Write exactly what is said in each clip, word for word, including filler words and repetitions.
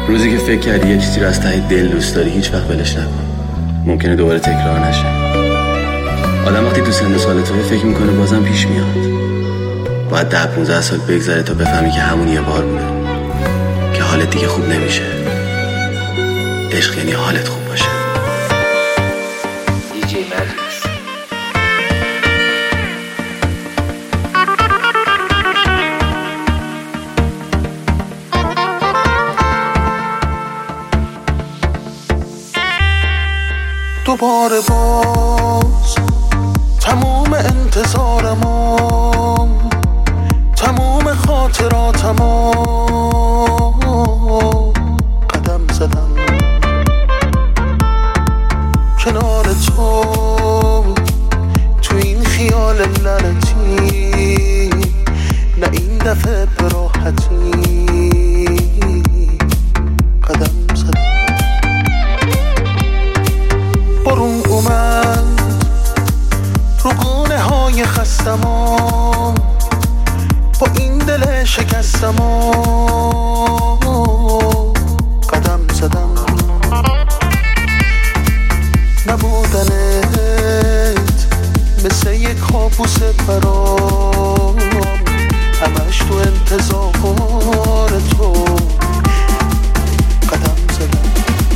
روزی که فکر کردی یه چیزی رو از ته دل دوست داری هیچ وقت ولش نکن، ممکنه دوباره تکرار نشه. آدم وقتی تو سن سال توی فکر میکنه بازم پیش میاد. باید ده پونزده سال بگذره تا بفهمی که همون یه بار بوده، که حالت دیگه خوب نمیشه. عشق یعنی حالت خوب باشه. دی جی ماجیکس. دوباره باز تموم انتظارمو، تموم خاطراتمو قدم زدم کنار تو، تو این خیال لعنتی، نه این دفعه به راحتی قدم زدم. بارون اومد رو گونه های خستمو، با این دل شکستمو قدم زدم. نبودنت مثل یک کابوس برام، همش تو انتظار تو قدم زدم.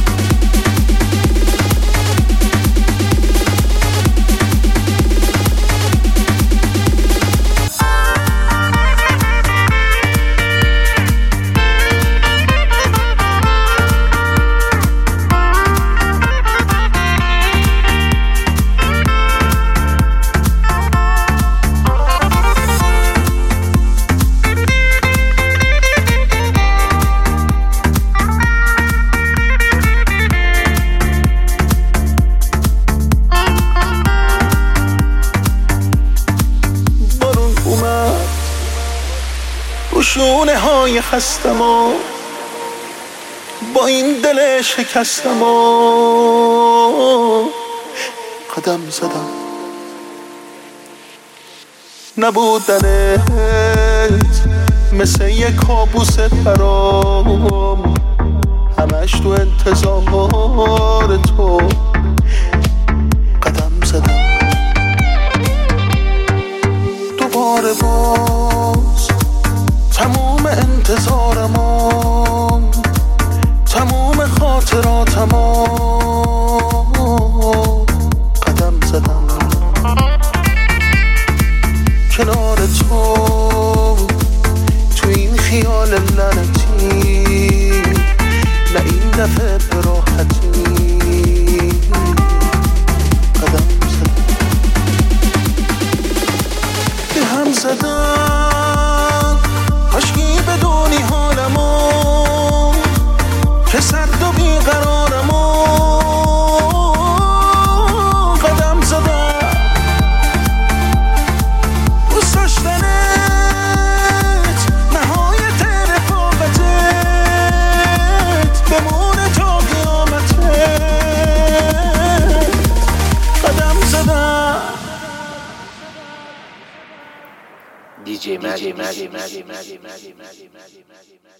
شونه های خستمو، با این دل شکستمو قدم زدم. نبودنت مثل یک کابوس برام، همش تو انتظار تو قدم زدم. دوباره باز تموم انتظارمو، تموم خاطراتمو قدم زدم کنار تو، تو این خیال لعنتی، نه این دفعه به راحتی قدم زدم. به هم زدم عشقی بدونی حالمو، که سرد و بیقرارمو قدم زدم. دوست داشتنت نهایت رفاقتت، بمونه تا قیامتت قدم زدم. دی جی ماجیکس.